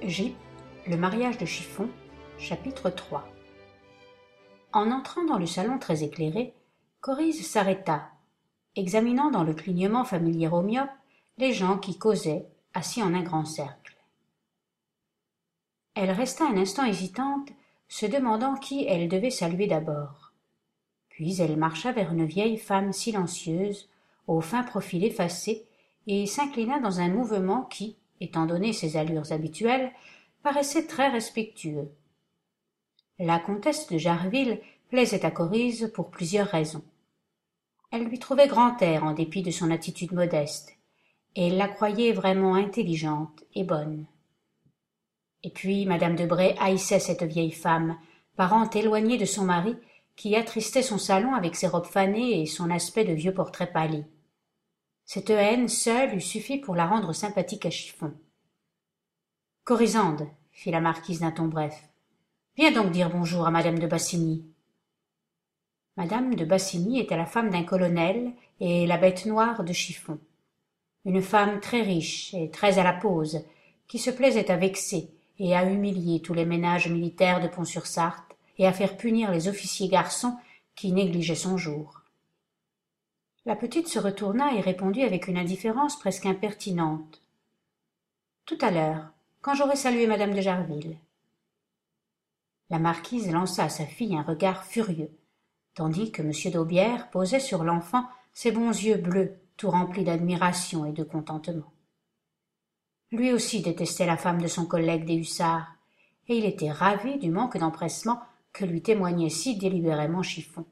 J. Le mariage de Chiffon, chapitre 3. En entrant dans le salon très éclairé, Coryse s'arrêta, examinant dans le clignement familier aux myopes les gens qui causaient, assis en un grand cercle. Elle resta un instant hésitante, se demandant qui elle devait saluer d'abord. Puis elle marcha vers une vieille femme silencieuse, au fin profil effacé, et s'inclina dans un mouvement qui, étant donné ses allures habituelles, paraissait très respectueux. La comtesse de Jarville plaisait à Coryse pour plusieurs raisons. Elle lui trouvait grand air en dépit de son attitude modeste, et elle la croyait vraiment intelligente et bonne. Et puis madame de Bray haïssait cette vieille femme, parente éloignée de son mari, qui attristait son salon avec ses robes fanées et son aspect de vieux portrait pâli. Cette haine seule eût suffi pour la rendre sympathique à Chiffon. « Corisande, » fit la marquise d'un ton bref, « viens donc dire bonjour à madame de Bassigny. » Madame de Bassigny était la femme d'un colonel et la bête noire de Chiffon. Une femme très riche et très à la pose, qui se plaisait à vexer et à humilier tous les ménages militaires de Pont-sur-Sarthe et à faire punir les officiers garçons qui négligeaient son jour. La petite se retourna et répondit avec une indifférence presque impertinente. « Tout à l'heure, quand j'aurai salué madame de Jarville. » La marquise lança à sa fille un regard furieux, tandis que M. d'Aubière posait sur l'enfant ses bons yeux bleus, tout remplis d'admiration et de contentement. Lui aussi détestait la femme de son collègue des hussards, et il était ravi du manque d'empressement que lui témoignait si délibérément Chiffon.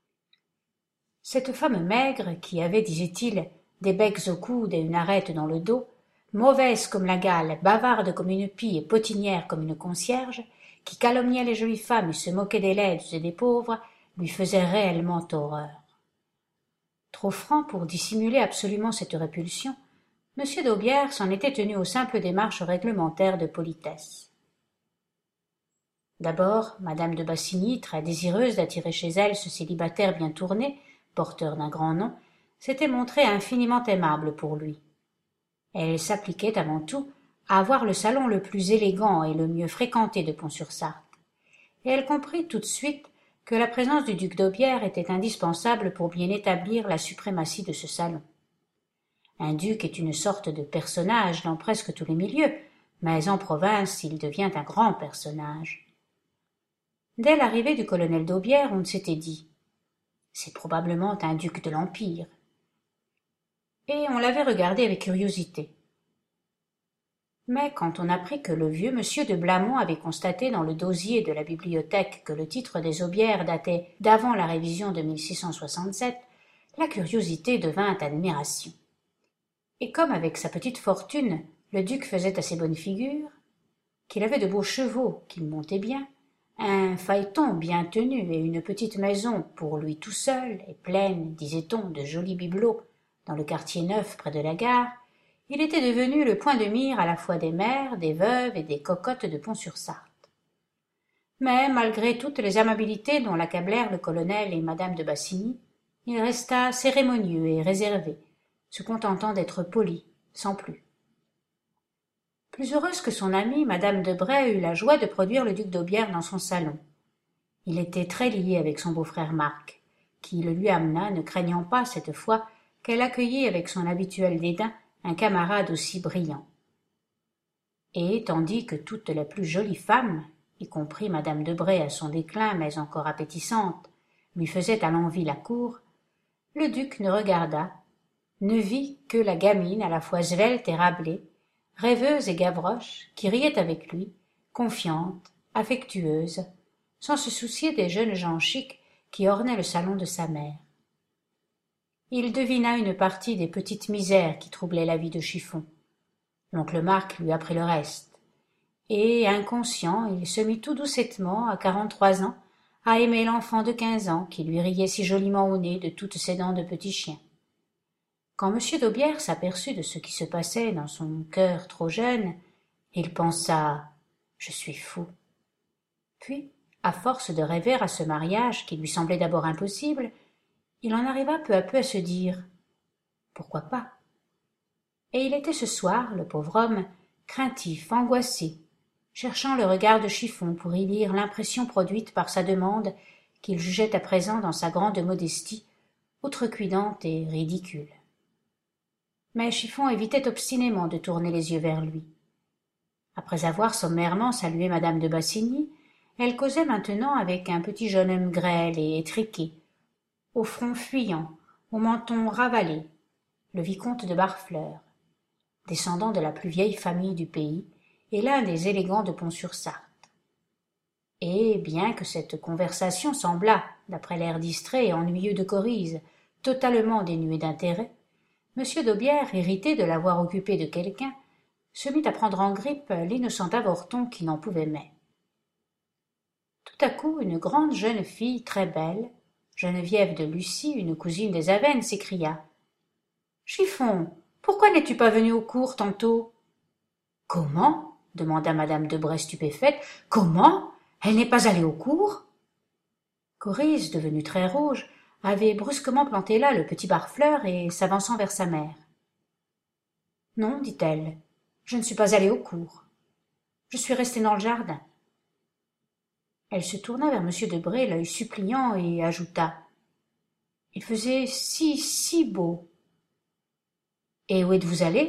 Cette femme maigre, qui avait, disait-il, des becs au coude et une arête dans le dos, mauvaise comme la gale, bavarde comme une pie et potinière comme une concierge, qui calomniait les jolies femmes et se moquait des laides et des pauvres, lui faisait réellement horreur. Trop franc pour dissimuler absolument cette répulsion, M. d'Aubière s'en était tenu aux simples démarches réglementaires de politesse. D'abord, madame de Bassigny, très désireuse d'attirer chez elle ce célibataire bien tourné, porteur d'un grand nom, s'était montrée infiniment aimable pour lui. Elle s'appliquait avant tout à avoir le salon le plus élégant et le mieux fréquenté de Pont-sur-Sarthe, et elle comprit tout de suite que la présence du duc d'Aubière était indispensable pour bien établir la suprématie de ce salon. Un duc est une sorte de personnage dans presque tous les milieux, mais en province il devient un grand personnage. Dès l'arrivée du colonel d'Aubière, on s'était dit « c'est probablement un duc de l'Empire », et on l'avait regardé avec curiosité. Mais quand on apprit que le vieux monsieur de Blamont avait constaté dans le dosier de la bibliothèque que le titre des Aubières datait d'avant la révision de 1667, la curiosité devint admiration. Et comme avec sa petite fortune, le duc faisait assez bonne figure, qu'il avait de beaux chevaux, qu'il montait bien, un phaéton bien tenu et une petite maison pour lui tout seul et pleine, disait-on, de jolis bibelots dans le quartier neuf près de la gare, il était devenu le point de mire à la fois des mères, des veuves et des cocottes de Pont-sur-Sarthe. Mais malgré toutes les amabilités dont l'accablèrent le colonel et madame de Bassigny, il resta cérémonieux et réservé, se contentant d'être poli, sans plus. Plus heureuse que son amie, madame de Bray eut la joie de produire le duc d'Aubière dans son salon. Il était très lié avec son beau-frère Marc, qui le lui amena, ne craignant pas cette fois qu'elle accueillît avec son habituel dédain un camarade aussi brillant. Et tandis que toutes les plus jolies femmes, y compris madame de Bray à son déclin mais encore appétissante, lui faisaient à l'envi la cour, le duc ne regarda, ne vit que la gamine à la fois svelte et rablée, rêveuse et gavroche, qui riait avec lui, confiante, affectueuse, sans se soucier des jeunes gens chics qui ornaient le salon de sa mère. Il devina une partie des petites misères qui troublaient la vie de Chiffon. L'oncle Marc lui apprit le reste, et, inconscient, il se mit tout doucettement, à 43 ans, à aimer l'enfant de 15 ans qui lui riait si joliment au nez de toutes ses dents de petit chien. Quand M. d'Aubière s'aperçut de ce qui se passait dans son cœur trop jeune, il pensa « je suis fou ». Puis, à force de rêver à ce mariage qui lui semblait d'abord impossible, il en arriva peu à peu à se dire « pourquoi pas ?» Et il était ce soir, le pauvre homme, craintif, angoissé, cherchant le regard de Chiffon pour y lire l'impression produite par sa demande qu'il jugeait à présent dans sa grande modestie outrecuidante et ridicule. Mais Chiffon évitait obstinément de tourner les yeux vers lui. Après avoir sommairement salué madame de Bassigny, elle causait maintenant avec un petit jeune homme grêle et étriqué, au front fuyant, au menton ravalé, le vicomte de Barfleur, descendant de la plus vieille famille du pays et l'un des élégants de Pont-sur-Sarthe. Et, bien que cette conversation semblât, d'après l'air distrait et ennuyeux de Coryse, totalement dénuée d'intérêt, M. d'Aubière, irrité de l'avoir occupé de quelqu'un, se mit à prendre en grippe l'innocent avorton qui n'en pouvait mais. Tout à coup, une grande jeune fille très belle, Geneviève de Lucy, une cousine des Avennes, s'écria. « Chiffon, pourquoi n'es-tu pas venu au cours tantôt ?»« Comment ?» demanda madame de Bray stupéfaite. « Comment ? Elle n'est pas allée au cours ?» Coryse, devenue très rouge, avait brusquement planté là le petit Barfleur et s'avançant vers sa mère. « Non, dit-elle, je ne suis pas allée au cours. Je suis restée dans le jardin. » Elle se tourna vers M. de Bray, l'œil suppliant, et ajouta. « Il faisait si beau. »« Et où êtes-vous allée ?»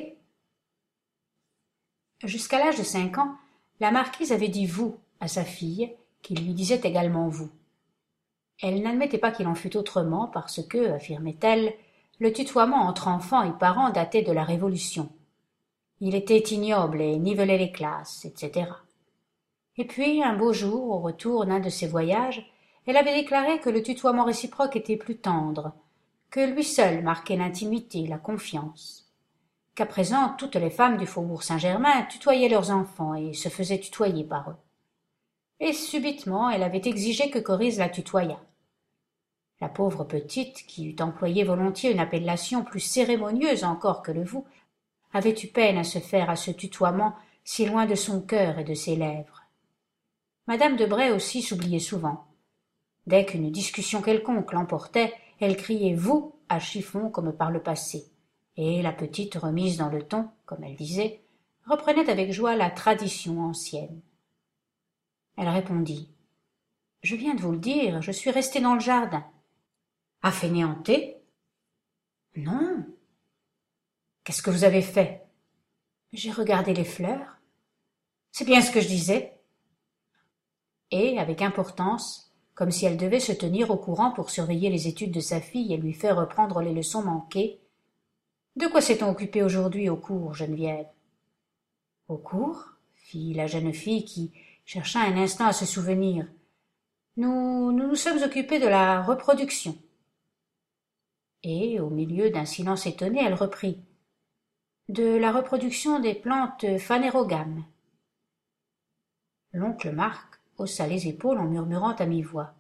Jusqu'à l'âge de 5 ans, la marquise avait dit « vous » à sa fille, qui lui disait également « vous ». Elle n'admettait pas qu'il en fût autrement parce que, affirmait-elle, le tutoiement entre enfants et parents datait de la Révolution. Il était ignoble et nivelait les classes, etc. Et puis, un beau jour, au retour d'un de ses voyages, elle avait déclaré que le tutoiement réciproque était plus tendre, que lui seul marquait l'intimité, la confiance, qu'à présent toutes les femmes du faubourg Saint-Germain tutoyaient leurs enfants et se faisaient tutoyer par eux. Et subitement elle avait exigé que Coryse la tutoyât. La pauvre petite, qui eût employé volontiers une appellation plus cérémonieuse encore que le vous, avait eu peine à se faire à ce tutoiement si loin de son cœur et de ses lèvres. Madame de Bray aussi s'oubliait souvent. Dès qu'une discussion quelconque l'emportait, elle criait « vous » à Chiffon comme par le passé, et la petite, remise dans le ton, comme elle disait, reprenait avec joie la tradition ancienne. Elle répondit « Je viens de vous le dire, je suis restée dans le jardin. »« À fainéanter ?»« Non. »« Qu'est-ce que vous avez fait ?»« J'ai regardé les fleurs. »« C'est bien ce que je disais. » Et, avec importance, comme si elle devait se tenir au courant pour surveiller les études de sa fille et lui faire reprendre les leçons manquées, « De quoi s'est-on occupé aujourd'hui au cours, Geneviève ?»« Au cours ?» fit la jeune fille qui chercha un instant à se souvenir. « Nous sommes occupés de la reproduction. » Et, au milieu d'un silence étonné, elle reprit. « De la reproduction des plantes phanérogames. » L'oncle Marc haussa les épaules en murmurant à mi-voix.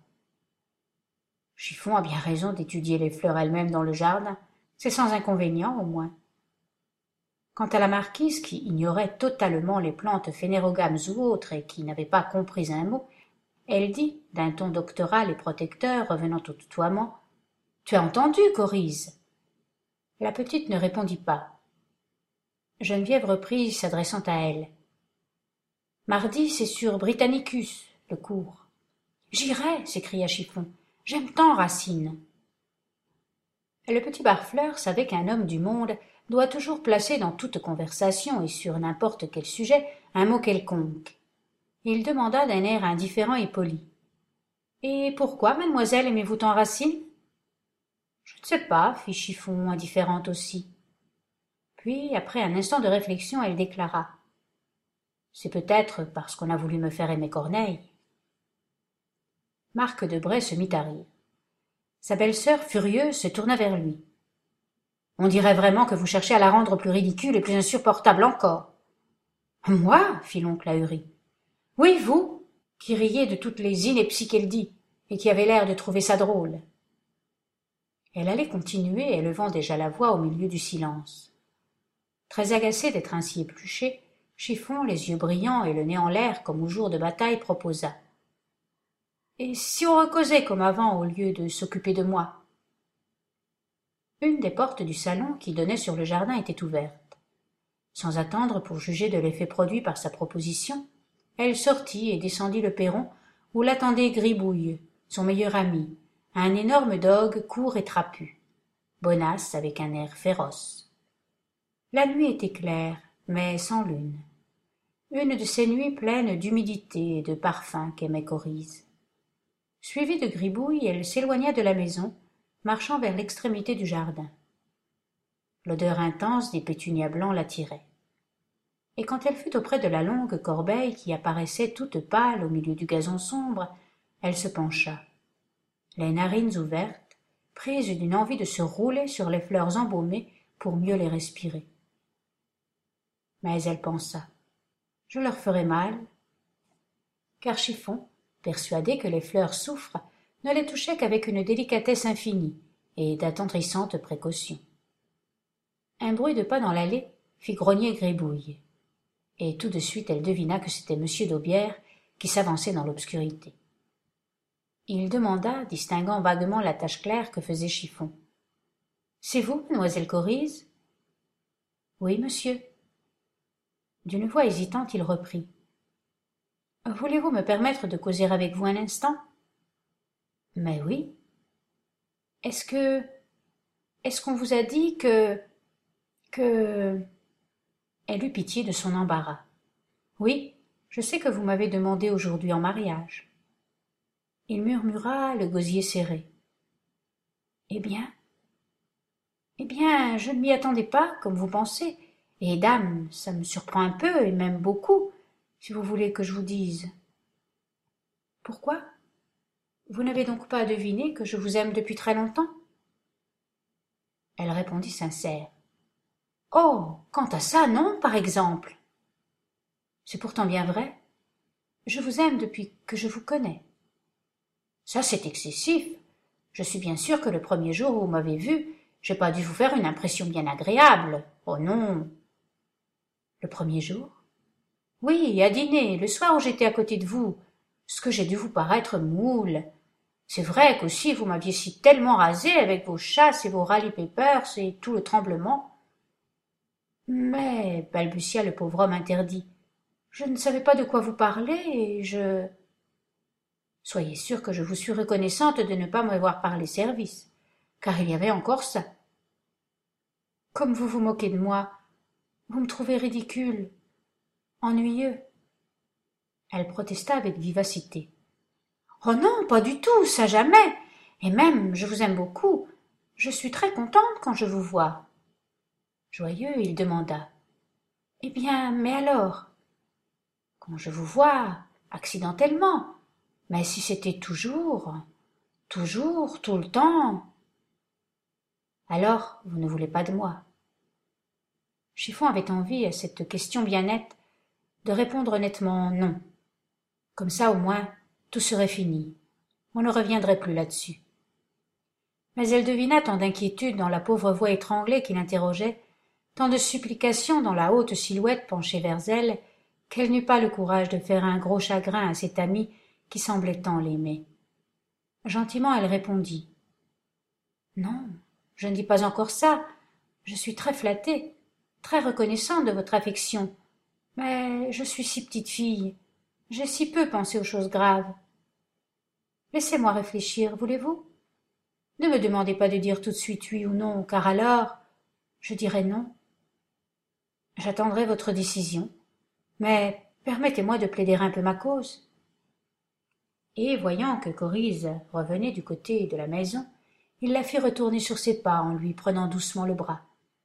« Chiffon a bien raison d'étudier les fleurs elles-mêmes dans le jardin, c'est sans inconvénient au moins. » Quant à la marquise, qui ignorait totalement les plantes phénérogames ou autres et qui n'avait pas compris un mot, elle dit, d'un ton doctoral et protecteur, revenant au tutoiement, « Tu as entendu, Coryse ?» La petite ne répondit pas. Geneviève reprit, s'adressant à elle. « Mardi, c'est sur Britannicus, le cours. »« J'irai, s'écria Chiffon. J'aime tant Racine. » Le petit Barfleur savait qu'un homme du monde doit toujours placer dans toute conversation et sur n'importe quel sujet un mot quelconque. Il demanda d'un air indifférent et poli. « Et pourquoi, mademoiselle, aimez-vous tant Racine ?»« Je ne sais pas, fit Chiffon, indifférente aussi. » Puis, après un instant de réflexion, elle déclara. « C'est peut-être parce qu'on a voulu me faire aimer Corneille. » Marc de Bray se mit à rire. Sa belle-sœur, furieuse, se tourna vers lui. « On dirait vraiment que vous cherchez à la rendre plus ridicule et plus insupportable encore. »« Moi » fit l'oncle ahuri. « Oui, vous, qui riez de toutes les inepties qu'elle dit, et qui avez l'air de trouver ça drôle. » Elle allait continuer, élevant déjà la voix au milieu du silence. Très agacé d'être ainsi épluché, Chiffon, les yeux brillants et le nez en l'air comme au jour de bataille, proposa. « Et si on recausait comme avant au lieu de s'occuper de moi ?» Une des portes du salon qui donnait sur le jardin était ouverte. Sans attendre pour juger de l'effet produit par sa proposition, elle sortit et descendit le perron où l'attendait Gribouille, son meilleur ami, un énorme dogue court et trapu, bonasse avec un air féroce. La nuit était claire, mais sans lune. Une de ces nuits pleines d'humidité et de parfums qu'aimait Coryse. Suivie de Gribouille, elle s'éloigna de la maison, marchant vers l'extrémité du jardin. L'odeur intense des pétunias blancs l'attirait. Et quand elle fut auprès de la longue corbeille qui apparaissait toute pâle au milieu du gazon sombre, elle se pencha, les narines ouvertes, prise d'une envie de se rouler sur les fleurs embaumées pour mieux les respirer. Mais elle pensa, je leur ferai mal, car Chiffon, persuadé que les fleurs souffrent, ne les touchait qu'avec une délicatesse infinie et d'attendrissantes précautions. Un bruit de pas dans l'allée fit grogner Gribouille, et tout de suite elle devina que c'était monsieur d'Aubière qui s'avançait dans l'obscurité. Il demanda, distinguant vaguement la tache claire que faisait Chiffon. « C'est vous, mademoiselle Coryse ?»« Oui, monsieur. » D'une voix hésitante, il reprit. « Voulez-vous me permettre de causer avec vous un instant ?»« Mais oui. »« Est-ce qu'on vous a dit que... Elle eut pitié de son embarras. « Oui, je sais que vous m'avez demandé aujourd'hui en mariage. » Il murmura, le gosier serré. « Eh bien, je ne m'y attendais pas, comme vous pensez. Et dame, ça me surprend un peu, et même beaucoup, si vous voulez que je vous dise. »« Pourquoi ? Vous n'avez donc pas deviné que je vous aime depuis très longtemps ?» Elle répondit sincère. « Oh, quant à ça, non, par exemple. » »« C'est pourtant bien vrai. Je vous aime depuis que je vous connais. » »« Ça, c'est excessif. Je suis bien sûre que le premier jour où vous m'avez vu, j'ai pas dû vous faire une impression bien agréable. Oh non. » »« Le premier jour ? » ?»« Oui, à dîner, le soir où j'étais à côté de vous. Ce que j'ai dû vous paraître moule. C'est vrai qu'aussi vous m'aviez si tellement rasé avec vos chasses et vos rallye-papers et tout le tremblement. » »« Mais, balbutia le pauvre homme interdit, je ne savais pas de quoi vous parlez et je... » »« Soyez sûr que je vous suis reconnaissante de ne pas m'avoir parlé service, car il y avait encore ça. »« Comme vous vous moquez de moi, vous me trouvez ridicule, ennuyeux. » Elle protesta avec vivacité. « Oh non, pas du tout, ça jamais. Et même, je vous aime beaucoup. Je suis très contente quand je vous vois. » Joyeux, il demanda. « Eh bien, mais alors ? » ?»« Quand je vous vois, accidentellement. Mais si c'était toujours, tout le temps. » »« Alors, vous ne voulez pas de moi. » Chiffon avait envie, à cette question bien nette, de répondre nettement non. Comme ça, au moins, tout serait fini. On ne reviendrait plus là-dessus. Mais elle devina tant d'inquiétude dans la pauvre voix étranglée qui l'interrogeait, tant de supplications dans la haute silhouette penchée vers elle, qu'elle n'eut pas le courage de faire un gros chagrin à cet ami qui semblait tant l'aimer. Gentiment, elle répondit. « Non, je ne dis pas encore ça. Je suis très flattée, très reconnaissante de votre affection. Mais je suis si petite fille. J'ai si peu pensé aux choses graves. Laissez-moi réfléchir, voulez-vous ? Ne me demandez pas de dire tout de suite oui ou non, car alors, je dirai non. J'attendrai votre décision, mais permettez-moi de plaider un peu ma cause. » Et, voyant que Coryse revenait du côté de la maison, il la fit retourner sur ses pas en lui prenant doucement le bras.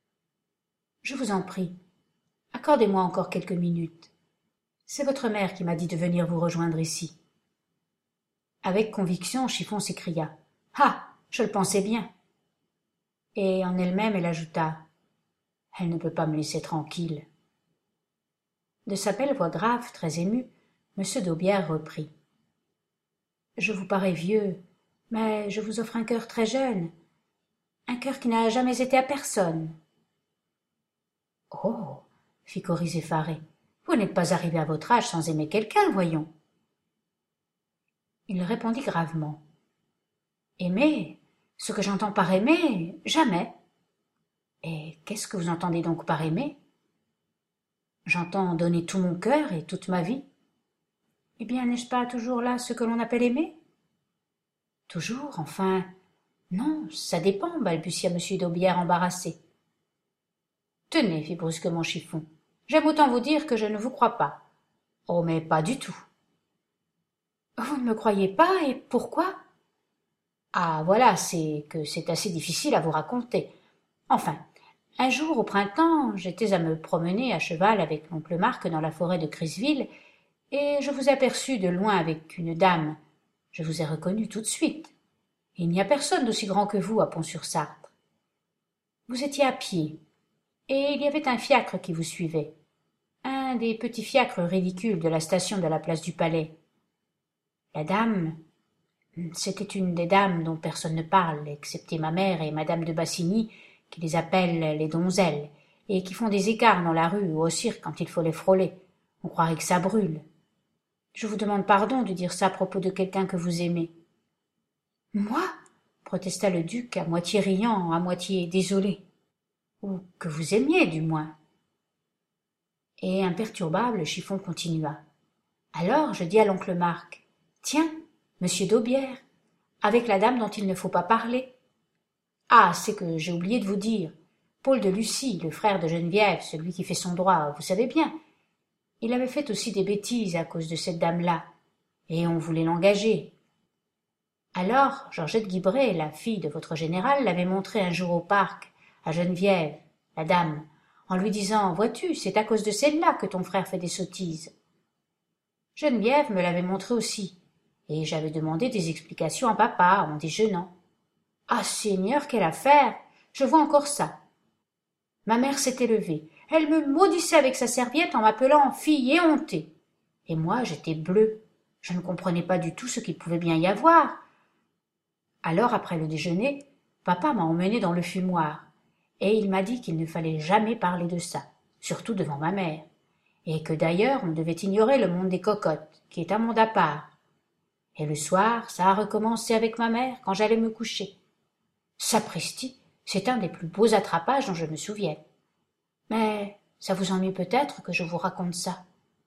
« Je vous en prie, accordez-moi encore quelques minutes. C'est votre mère qui m'a dit de venir vous rejoindre ici. » Avec conviction, Chiffon s'écria. « Ah, je le pensais bien. » Et en elle-même, elle ajouta. « Elle ne peut pas me laisser tranquille. » De sa belle voix grave, très émue, M. d'Aubière reprit. « Je vous parais vieux, mais je vous offre un cœur très jeune, un cœur qui n'a jamais été à personne. » « Oh !» fit Coryse effarée. « Vous n'êtes pas arrivé à votre âge sans aimer quelqu'un, voyons. » Il répondit gravement. « Aimer, ce que j'entends par aimer, jamais. » »« Et qu'est-ce que vous entendez donc par aimer ? » »« J'entends donner tout mon cœur et toute ma vie. » Eh bien, n'est-ce pas toujours là ce que l'on appelle aimer? Toujours, enfin. Non, ça dépend, balbutia M. d'Aubière embarrassé. Tenez, fit brusquement Chiffon, j'aime autant vous dire que je ne vous crois pas. Oh, mais pas du tout. Vous ne me croyez pas, et pourquoi? Ah, voilà, c'est que c'est assez difficile à vous raconter. Enfin, un jour au printemps, j'étais à me promener à cheval avec l'oncle Marc dans la forêt de Crisville, et je vous aperçus de loin avec une dame. Je vous ai reconnu tout de suite. Il n'y a personne d'aussi grand que vous à Pont-sur-Sarthe. Vous étiez à pied, et il y avait un fiacre qui vous suivait, un des petits fiacres ridicules de la station de la place du Palais. La dame, c'était une des dames dont personne ne parle, excepté ma mère et madame de Bassigny, qui les appellent les donzelles, et qui font des écarts dans la rue ou au cirque quand il faut les frôler. On croirait que ça brûle. Je vous demande pardon de dire ça à propos de quelqu'un que vous aimez. Moi? Protesta le duc, à moitié riant, à moitié désolé. Ou que vous aimiez, du moins. Et imperturbable, Chiffon continua. Alors je dis à l'oncle Marc, tiens, monsieur d'Aubière, avec la dame dont il ne faut pas parler. Ah, c'est que j'ai oublié de vous dire. Paul de Lucie, le frère de Geneviève, celui qui fait son droit, vous savez bien. Il avait fait aussi des bêtises à cause de cette dame-là, et on voulait l'engager. Alors, Georgette Guibray, la fille de votre général, l'avait montré un jour au parc, à Geneviève, la dame, en lui disant « Vois-tu, c'est à cause de celle-là que ton frère fait des sottises. » Geneviève me l'avait montré aussi, et j'avais demandé des explications à papa en déjeunant. Ah, Seigneur, quelle affaire! Je vois encore ça. Ma mère s'était levée. Elle me maudissait avec sa serviette en m'appelant fille éhontée. Et moi, j'étais bleue. Je ne comprenais pas du tout ce qu'il pouvait bien y avoir. Alors, après le déjeuner, papa m'a emmenée dans le fumoir, et il m'a dit qu'il ne fallait jamais parler de ça, surtout devant ma mère, et que d'ailleurs on devait ignorer le monde des cocottes, qui est un monde à part. Et le soir, ça a recommencé avec ma mère quand j'allais me coucher. Sapristi, c'est un des plus beaux attrapages dont je me souvienne. Mais ça vous ennuie peut-être que je vous raconte ça.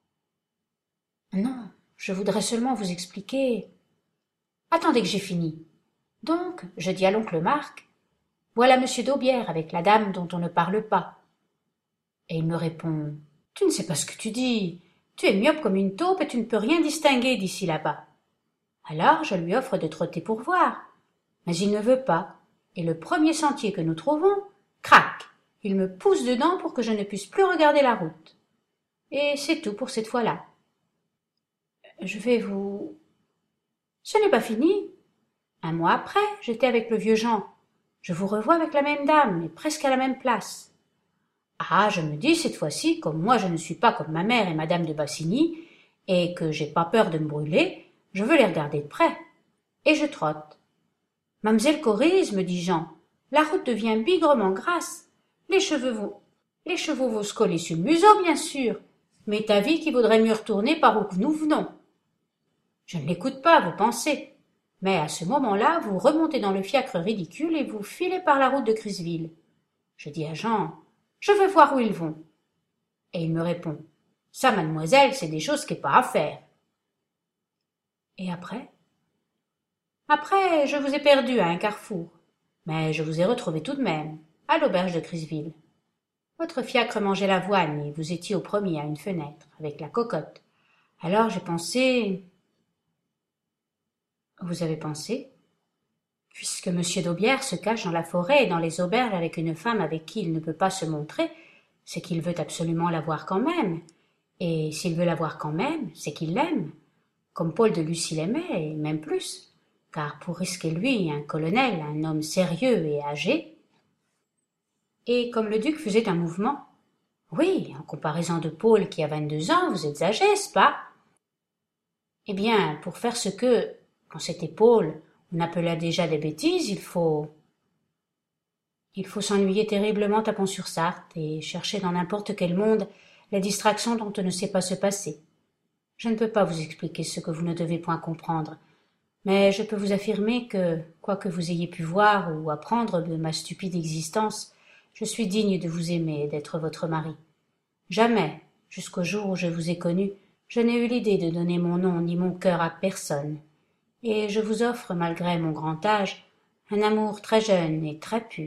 Non, je voudrais seulement vous expliquer. Attendez que j'ai fini. Donc, je dis à l'oncle Marc, voilà monsieur d'Aubière avec la dame dont on ne parle pas. Et il me répond, tu ne sais pas ce que tu dis. Tu es myope comme une taupe et tu ne peux rien distinguer d'ici là-bas. Alors je lui offre de trotter pour voir. Mais il ne veut pas. Et le premier sentier que nous trouvons, crac, il me pousse dedans pour que je ne puisse plus regarder la route. Et c'est tout pour cette fois-là. Je vais vous... Ce n'est pas fini. Un mois après, j'étais avec le vieux Jean. Je vous revois avec la même dame, et presque à la même place. Ah, je me dis, cette fois-ci, comme moi je ne suis pas comme ma mère et madame de Bassigny, et que j'ai pas peur de me brûler, je veux les regarder de près. Et je trotte. Mamselle Corise, me dit Jean, la route devient bigrement grasse. Les chevaux vont se coller sur le museau, bien sûr. Mais ta vie qui vaudrait mieux retourner par où nous venons. Je ne l'écoute pas, vous pensez. Mais à ce moment-là, vous remontez dans le fiacre ridicule et vous filez par la route de Crisville. Je dis à Jean, je veux voir où ils vont. Et il me répond, ça, mademoiselle, c'est des choses qu'est pas à faire. Et après? Après, je vous ai perdu à un carrefour. Mais je vous ai retrouvé tout de même, à l'auberge de Crisville. Votre fiacre mangeait l'avoine et vous étiez au premier à une fenêtre, avec la cocotte. Alors j'ai pensé... Vous avez pensé? Puisque M. d'Aubière se cache dans la forêt et dans les auberges avec une femme avec qui il ne peut pas se montrer, c'est qu'il veut absolument la voir quand même. Et s'il veut la voir quand même, c'est qu'il l'aime, comme Paul de Lucie l'aimait, et même plus, car pour risquer lui, un colonel, un homme sérieux et âgé. Et comme le duc faisait un mouvement, oui, en comparaison de Paul qui a 22 ans, vous êtes âgé, n'est-ce pas? Eh bien, pour faire ce que, quand c'était Paul, on appela déjà des bêtises, il faut s'ennuyer terriblement à Pont-sur-Sarthe et chercher dans n'importe quel monde la distraction dont on ne sait pas se passer. Je ne peux pas vous expliquer ce que vous ne devez point comprendre, mais je peux vous affirmer que, quoi que vous ayez pu voir ou apprendre de ma stupide existence, je suis digne de vous aimer et d'être votre mari. Jamais, jusqu'au jour où je vous ai connu, Je n'ai eu l'idée de donner mon nom ni mon cœur à personne, et je vous offre, malgré mon grand âge, un amour très jeune et très pur. »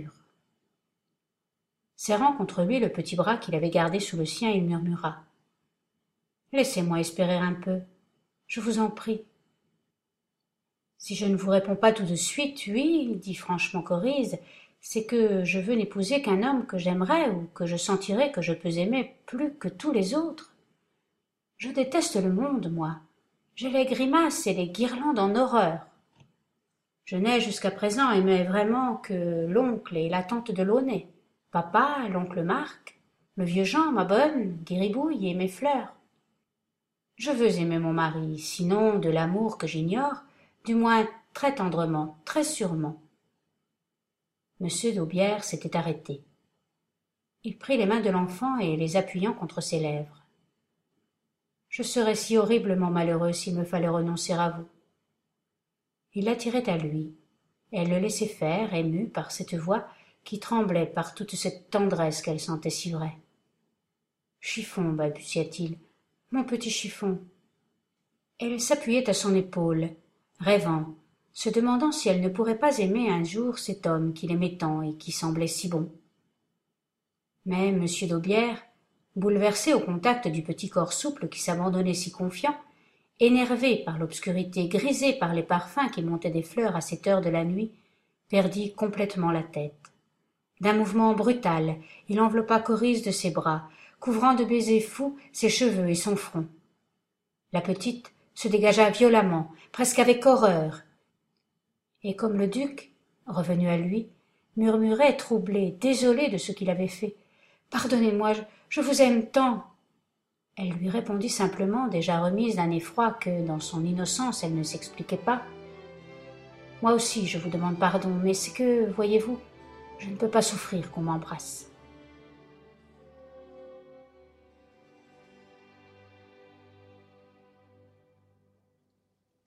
Serrant contre lui le petit bras qu'il avait gardé sous le sien, il murmura: « Laissez-moi espérer un peu, je vous en prie. » « Si je ne vous réponds pas tout de suite, oui, dit franchement Coryse, c'est que je veux n'épouser qu'un homme que j'aimerais ou que je sentirais que je peux aimer plus que tous les autres. Je déteste le monde, moi. J'ai les grimaces et les guirlandes en horreur. Je n'ai jusqu'à présent aimé vraiment que l'oncle et la tante de Launay, papa, l'oncle Marc, le vieux Jean, ma bonne, Guiribouille et mes fleurs. Je veux aimer mon mari, sinon de l'amour que j'ignore, du moins très tendrement, très sûrement. Monsieur d'Aubière s'était arrêté. Il prit les mains de l'enfant et les appuyant contre ses lèvres. « Je serais si horriblement malheureux s'il me fallait renoncer à vous. » Il l'attirait à lui. Elle le laissait faire, émue par cette voix qui tremblait par toute cette tendresse qu'elle sentait si vraie. « Chiffon, balbutia-t-il, mon petit chiffon. » Elle s'appuyait à son épaule, rêvant, se demandant si elle ne pourrait pas aimer un jour cet homme qui l'aimait tant et qui semblait si bon. Mais M. d'Aubière, bouleversé au contact du petit corps souple qui s'abandonnait si confiant, énervé par l'obscurité, grisé par les parfums qui montaient des fleurs à cette heure de la nuit, perdit complètement la tête. D'un mouvement brutal, il enveloppa Coryse de ses bras, couvrant de baisers fous ses cheveux et son front. La petite se dégagea violemment, presque avec horreur, et comme le duc, revenu à lui, murmurait troublé, désolé de ce qu'il avait fait: « Pardonnez-moi, je vous aime tant !» Elle lui répondit simplement, déjà remise d'un effroi que, dans son innocence, elle ne s'expliquait pas: « Moi aussi je vous demande pardon, mais c'est que, voyez-vous, je ne peux pas souffrir qu'on m'embrasse. »